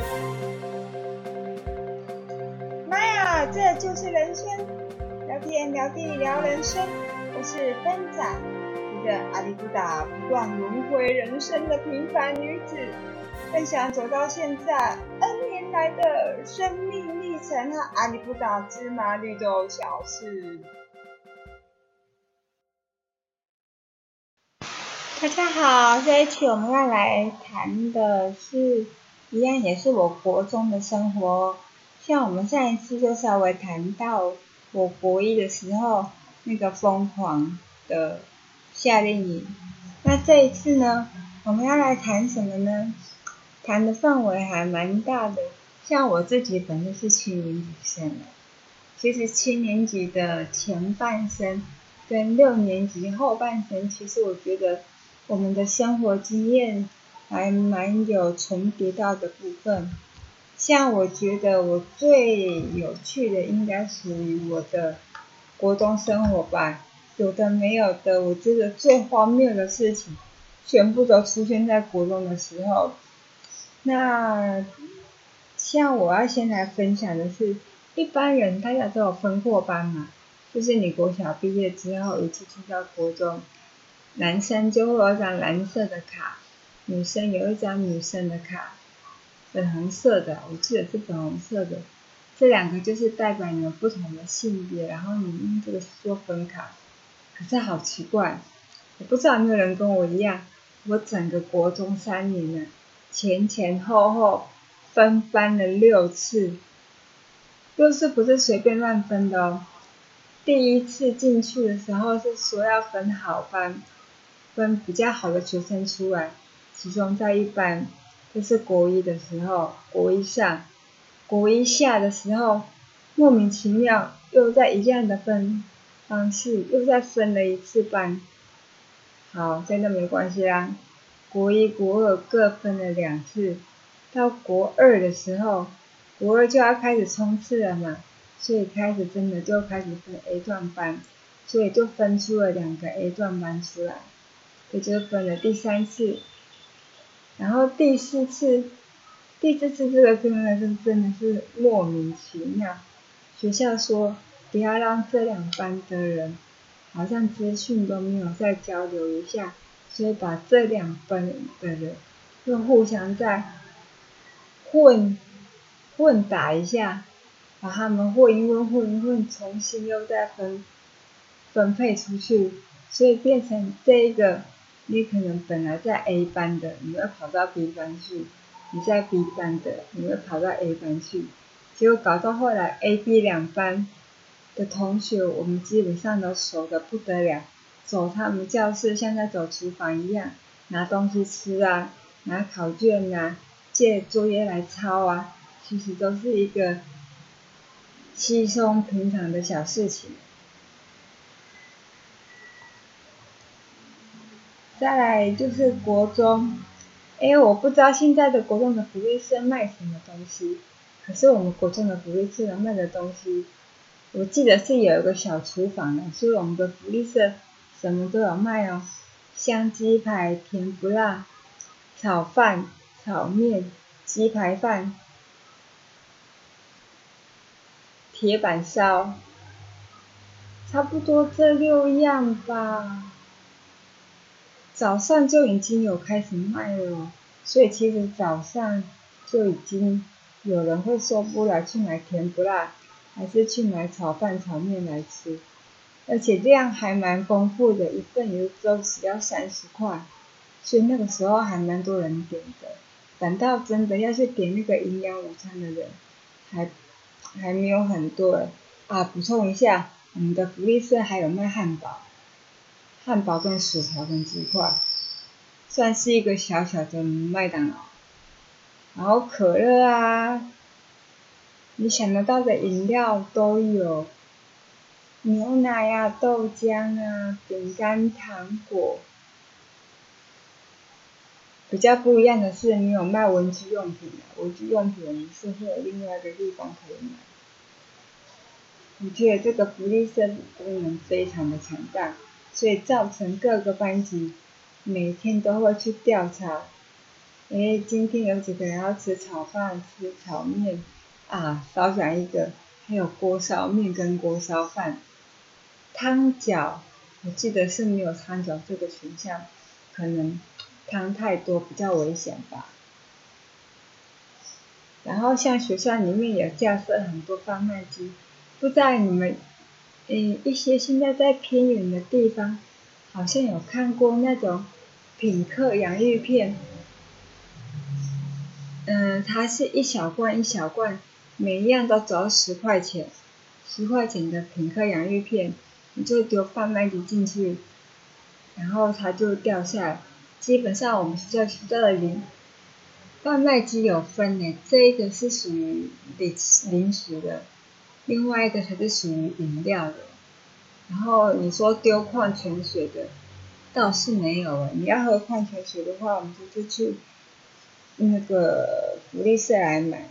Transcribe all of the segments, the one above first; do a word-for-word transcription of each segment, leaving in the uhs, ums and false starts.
妈呀，这就是人生，聊天聊地聊人生。我是分仔，一个阿里不达不断轮回人生的平凡女子，分享走到现在 N 年来的生命历程和阿里不达芝麻绿豆小事。大家好，这一期我们要来谈的是，一样也是我国中的生活。像我们上一次就稍微谈到我国一的时候那个疯狂的夏令营，那这一次呢，我们要来谈什么呢？谈的范围还蛮大的。像我自己本身是七年级生了，其实七年级的前半生跟六年级后半生，其实我觉得我们的生活经验还蛮有重叠到的部分。像我觉得我最有趣的应该属于我的国中生活吧，有的没有的，我觉得最荒谬的事情全部都出现在国中的时候。那像我要先来分享的是，一般人大家都有分过班嘛，就是你国小毕业之后一起进到国中，男生就会有一张蓝色的卡，女生有一张女生的卡，粉红色的，我记得是粉红色的，这两个就是代表你们不同的性别，然后你用这个做分卡。可是好奇怪，我不知道有没有人跟我一样，我整个国中三年呢，前前后后分班了六次，六次不是随便乱分的哦。第一次进去的时候是说要分好班，分比较好的学生出来，集中在一班。这是国一的时候，国一上，国一下的时候，莫名其妙又在一样的分方式又再分了一次班。好，真的没关系啦。国一、国二各分了两次，到国二的时候，国二就要开始冲刺了嘛，所以开始真的就开始分 A 段班，所以就分出了两个 A 段班出来，这就分了第三次。然后第四次，第四次这个真的是真的是莫名其妙。学校说不要让这两班的人好像资讯都没有再交流一下，所以把这两班的人又互相再混混打一下，把他们混一混混一混，重新又再分分配出去，所以变成这一个你可能本来在 A 班的，你会跑到 B 班去，你在 B 班的，你会跑到 A 班去，结果搞到后来 A、B 两班的同学，我们基本上都熟得不得了，走他们教室像在走厨房一样，拿东西吃啊，拿考卷啊，借作业来抄啊，其实都是一个稀松平常的小事情。再来就是国中，诶，我不知道现在的国中的福利社卖什么东西，可是我们国中的福利社卖的东西，我记得是有一个小厨房的，所以我们的福利社什么都有卖哦，香鸡排、甜不辣、炒饭、炒面、鸡排饭、铁板烧，差不多这六样吧。早上就已经有开始卖了哦，所以其实早上就已经有人会受不了去买甜不辣，还是去买炒饭炒面来吃，而且量还蛮丰富的，一份有时候只要三十块，所以那个时候还蛮多人点的。等到真的要去点那个营养午餐的人，还还没有很多啊。补充一下，我们的福利社还有卖汉堡。汉堡跟薯条跟鸡块，算是一个小小的麦当劳。然后可乐啊，你想得到的饮料都有，牛奶啊、豆浆啊、饼干、糖果。比较不一样的是，你有卖文具用品的，文具用品我们是会有另外一个地方可以买。我觉得这个福利社功能非常的强大，所以造成各个班级每天都会去调查诶，今天有几个人要吃炒饭、吃炒面啊？少讲一个，还有锅烧面跟锅烧饭。汤饺，我记得是没有汤饺这个选项，可能汤太多比较危险吧。然后像学校里面有架设很多贩卖机，不知道你们，嗯，一些现在在偏远的地方，好像有看过那种品客洋芋片，嗯，它是一小罐一小罐，每一样都只要十块钱，十块钱的品客洋芋片，你就丢贩卖机进去，然后它就掉下来。基本上我们学校学校的零贩卖机有分呢，这一个是属于零零食的，另外一个才是属于饮料的。然后你说丢矿泉水的，倒是没有诶。你要喝矿泉水的话，我们就去那个福利社来买。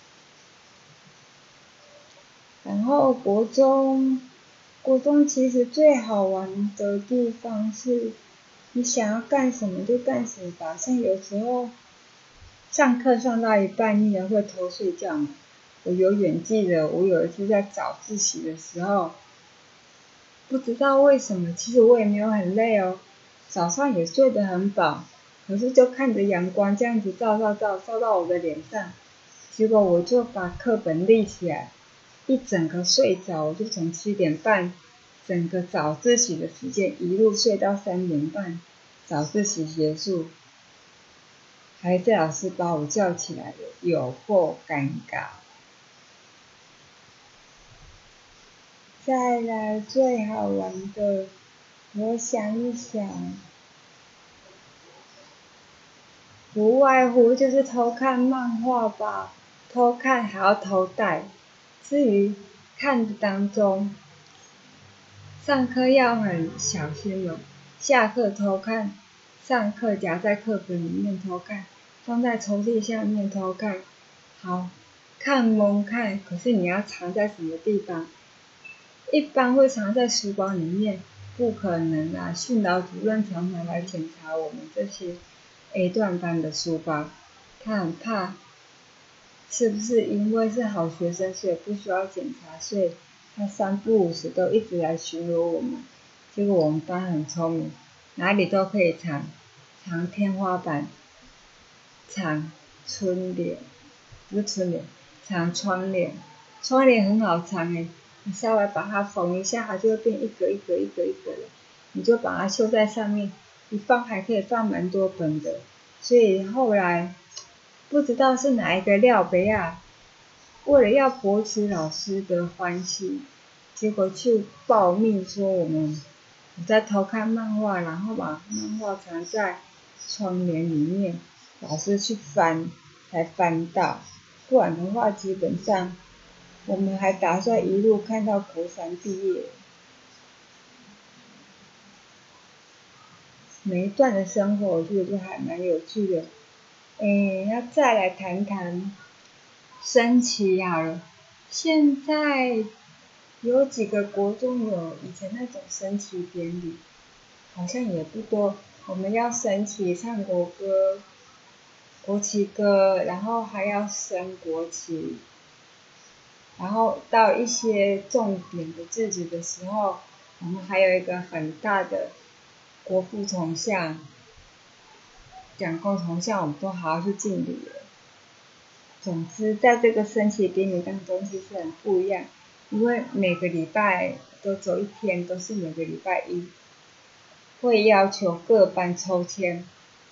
然后国中，国中其实最好玩的地方是，你想要干什么就干什么吧。像有时候上课上到一半，你也会偷睡觉嘛。我有远记得，我有一次在早自习的时候，不知道为什么，其实我也没有很累哦，早上也睡得很饱，可是就看着阳光这样子照照照照到我的脸上，结果我就把课本立起来，一整个睡着，我就从七点半整个早自习的时间一路睡到三点半，早自习结束，还是老师把我叫起来了，有够尴尬。再来最好玩的，我想一想，不外乎就是偷看漫画吧，偷看还要偷带。至于看的当中，上课要很小心哦，下课偷看，上课夹在课本里面偷看，放在抽屉下面偷看。好，看蒙看，可是你要藏在什么地方？一般会藏在书包里面，不可能啊！训导主任常常来检查我们这些 A 段班的书包，他很怕是不是因为是好学生，所以不需要检查，所以他三不五时都一直来巡逻我们。结果我们班很聪明，哪里都可以藏，藏天花板，藏春联，不是春联，藏窗帘，窗帘很好藏诶，你稍微把它缝一下，它就会变一格一格一格一格的，你就把它绣在上面，一放还可以放蛮多本的，所以后来不知道是哪一个廖杯啊，为了要博取老师的欢心，结果去报密说我们我在偷看漫画，然后把漫画藏在窗帘里面，老师去翻才翻到，不然的话基本上我们还打算一路看到国三毕业。每一段的生活我觉得就还蛮有趣的。诶，那再来谈谈升旗好了，现在有几个国中有以前那种升旗典礼，好像也不多。我们要升旗、唱国歌、国旗歌，然后还要升国旗，然后到一些重点的日子的时候，我们还有一个很大的国父铜像，蒋公铜像，我们都好好去敬礼了。总之，在这个升旗典礼当中，其实很不一样，因为每个礼拜都走一天，都是每个礼拜一，会要求各班抽签。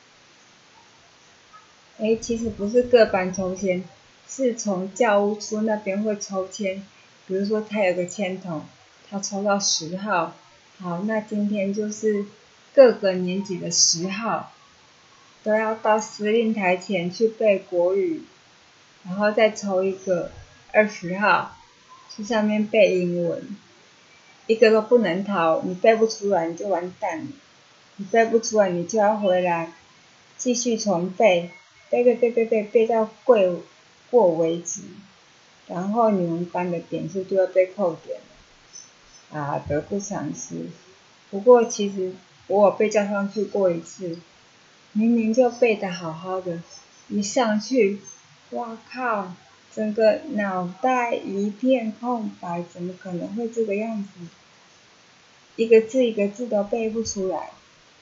诶，其实不是各班抽签，是从教务处那边会抽签。比如说他有个签筒，他抽到十号，好，那今天就是各个年级的十号都要到司令台前去背国语，然后再抽一个二十号去上面背英文，一个都不能逃，你背不出来你就完蛋了，你背不出来你就要回来继续重背，背背背背背背到过过为止，然后你们班的点数就会被扣点了，啊，得不偿失。不过其实我有被叫上去过一次， 明明就背得好好的，一上去，哇靠，整个脑袋一片空白，怎么可能会这个样子？一个字一个字都背不出来，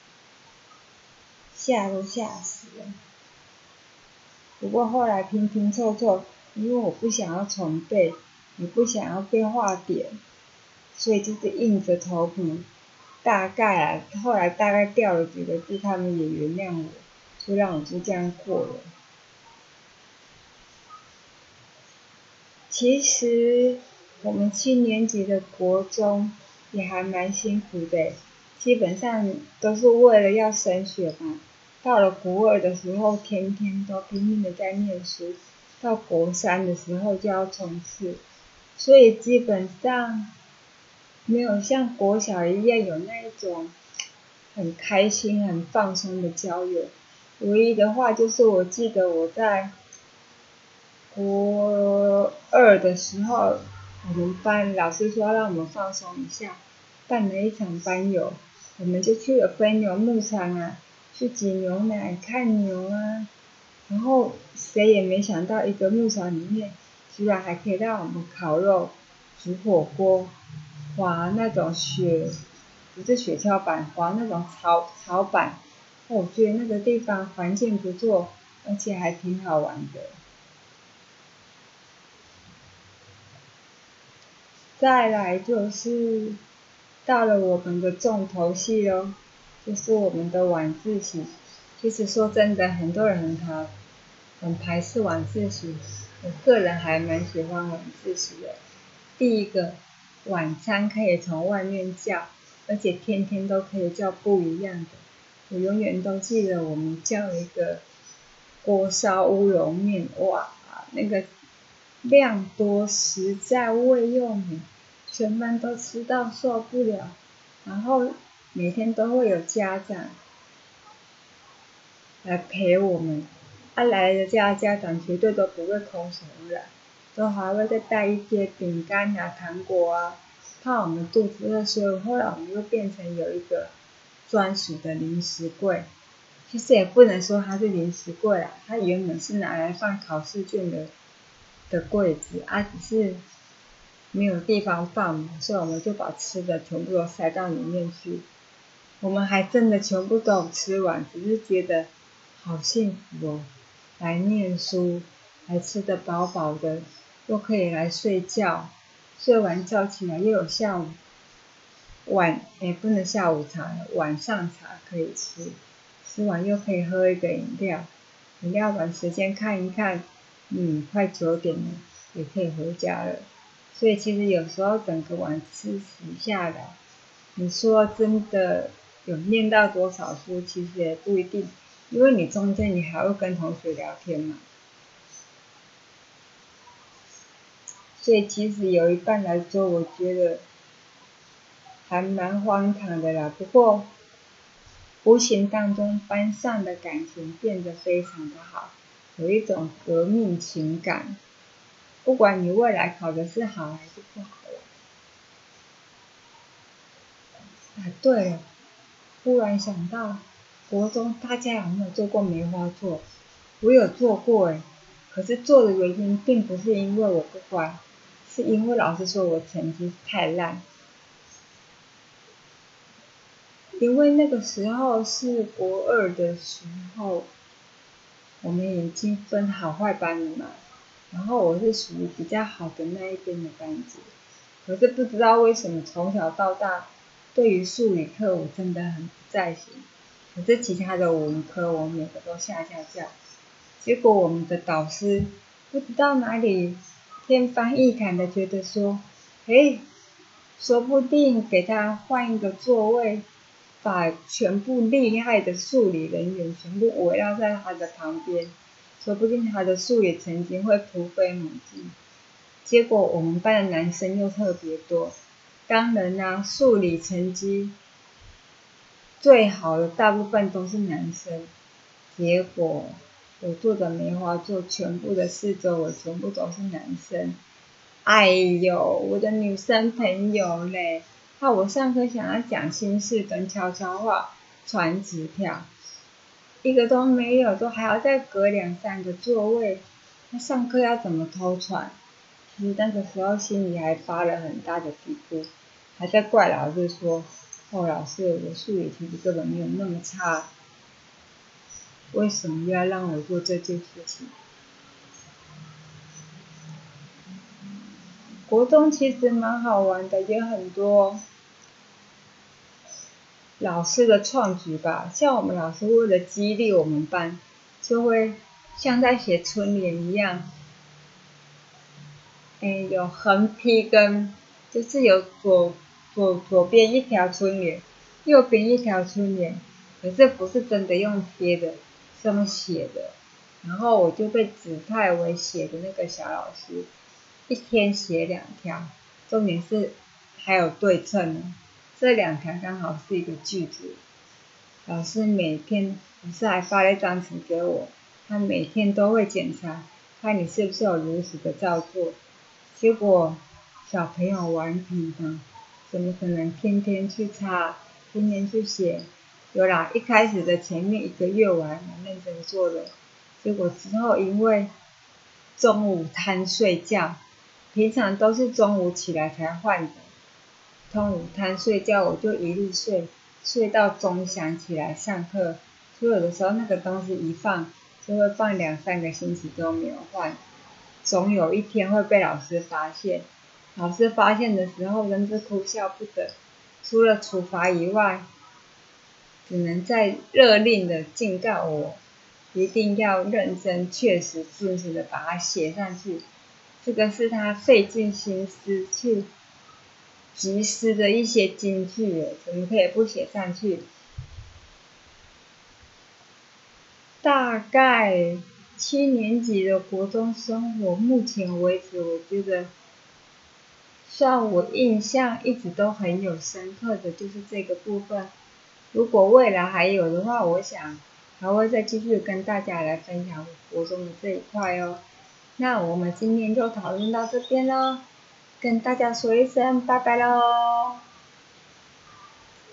吓都吓死了。不过后来拼拼凑凑，因为我不想要重背，也不想要变化点，所以就是硬着头皮。大概啊，后来大概掉了几个字，他们也原谅我，就让我就这样过了。其实我们七年级的国中也还蛮辛苦的，基本上都是为了要升学嘛。到了国二的时候，天天都拼命的在念书，到国三的时候就要冲刺，所以基本上没有像国小一样有那一种很开心、很放松的交友。唯一的话就是我记得我在国二的时候，我们班老师说让我们放松一下，办了一场班游，我们就去了飞牛牧场啊，去挤牛奶、看牛啊，然后谁也没想到一个牧场里面居然还可以让我们烤肉、煮火锅，滑那种雪，不是雪橇板，滑那种草草板，我觉得那个地方环境不错，而且还挺好玩的。再来就是到了我们的重头戏咯，就是我们的晚自习。其实说真的，很多人很讨很排斥晚自习，我个人还蛮喜欢晚自习的。第一个，晚餐可以从外面叫，而且天天都可以叫不一样的。我永远都记得我们叫一个锅烧乌龙面，哇，那个量多实在，味又美，全班都吃到受不了。然后每天都会有家长来陪我们，啊来的家家长绝对都不会空手而来，都还会再带一些饼干啊、糖果啊，怕我们肚子饿，所以后来我们又变成有一个专属的零食柜。其实也不能说它是零食柜啦，它原本是拿来放考试卷的的柜子啊，只是没有地方放嘛，所以我们就把吃的全部都塞到里面去。我们还真的全部都有吃完，只是觉得好幸福哦，来念书，还吃得饱饱的，又可以来睡觉，睡完觉起来又有下午晚，诶不能下午茶了，晚上茶可以吃，吃完又可以喝一个饮料，饮料完时间看一看，嗯，快九点了，也可以回家了。所以其实有时候整个晚自习下来，你说真的有念到多少书，其实也不一定，因为你中间你还会跟同学聊天嘛。所以其实有一半来说，我觉得还蛮荒唐的啦。不过无形当中班上的感情变得非常的好，有一种革命情感。不管你未来考的是好还是不好啊，对了，忽然想到，国中大家有没有做过梅花座？我有做过诶，可是做的原因并不是因为我不乖，是因为老师说我成绩太烂。因为那个时候是国二的时候，我们已经分好坏班了嘛，然后我是属于比较好的那一边的班级，可是不知道为什么从小到大，对于数理课我真的很不在行，可是其他的文科我每个都下下叫，结果我们的导师不知道哪里天方夜谭的觉得说，诶，说不定给他换一个座位，把全部厉害的数理人员全部围绕在他的旁边，说不定他的数理成绩会突飞猛进。结果我们班的男生又特别多，当然啦，数理成绩最好的大部分都是男生，结果我做的梅花座全部的四周围全部都是男生，哎呦，我的女生朋友嘞，怕我上课想要讲心事跟悄悄话，传纸条， 一个都没有，都还要再隔两三个座位，那上课要怎么偷传？其实那个时候心里还发了很大的嘀咕，还在怪老师说：“哦，老师，我数学其实根本没有那么差，为什么要让我做这件事情？”国中其实蛮好玩的，也很多老师的创举吧。像我们老师为了激励我们班，就会像在写春联一样，诶，有横批跟就是有左左左边一条春联，右边一条春联，可是不是真的用贴的，是用写的。然后我就被指派为写的那个小老师，一天写两条，重点是还有对称呢，这两条刚好是一个句子。老师每天不是还发了一张纸给我，他每天都会检查，看你是不是有如实的照做。结果小朋友顽皮嘛，怎么可能天天去擦，天天去写？有啦，一开始的前面一个月我还蛮认真做的，结果之后因为中午贪睡觉，平常都是中午起来才换的，中午贪睡觉我就一路睡，睡到钟响起来上课，所以有的时候那个东西一放就会放两三个星期都没有换。总有一天会被老师发现，老师发现的时候真是哭笑不得，除了处罚以外，只能再勒令的警告我，一定要认真、确实、准时的把它写上去。这个是他费尽心思去集思的一些金句，怎么可以不写上去？大概七年级的国中生活，目前为止，我觉得，算我印象一直都很有深刻的就是这个部分。如果未来还有的话，我想还会再继续跟大家来分享我国中的这一块哦。那我们今天就讨论到这边喽，跟大家说一声拜拜喽。